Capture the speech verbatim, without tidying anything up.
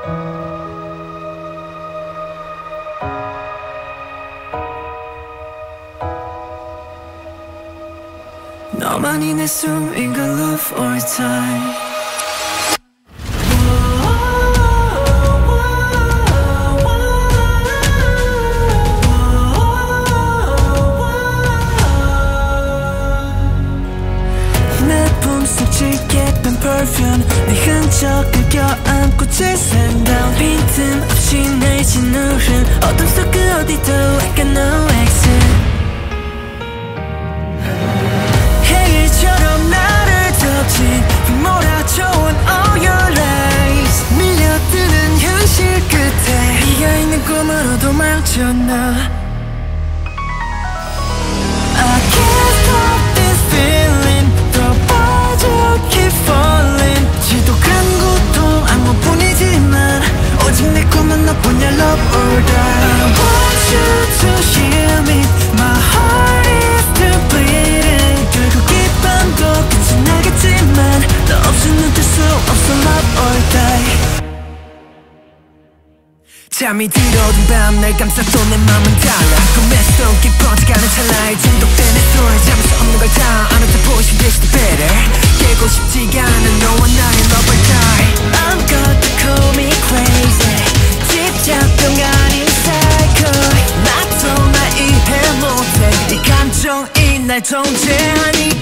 너만이 내 숨인 걸 love all time. 내 품속 짙게pen perfume 네 흔적을 껴안고 chasing down 빈틈없이 날 짓누른 어둠 속 그 어디도 I got no exit. 몰아쳐온 all your lies 밀려드는 현실 끝에 네가 있는 꿈으로도 망쳐 나 I can't stop this feeling 더 빠져 keep falling 지독한 고통 악몽뿐이지만 오직 내 꿈은 너뿐이야 love or die. I want you to hear me my heart is still bleeding 결국 이 밤도 끝이 나겠지만 너 없이는 될 수 없어 love or die. 잠이 들어든 밤 날 감싸도 내 맘은 달라 꿈에 속 깊어져가는 찰나에 중독된 내 소리 잠을 수 없는 걸 다 알아도 보이시 this the better 깨고 싶지가 않은 너와 나의 love or die. 아무것도 call me crazy 집착병 아닌 psycho 나도 날 이해 못해 이 감정이 날 통제하니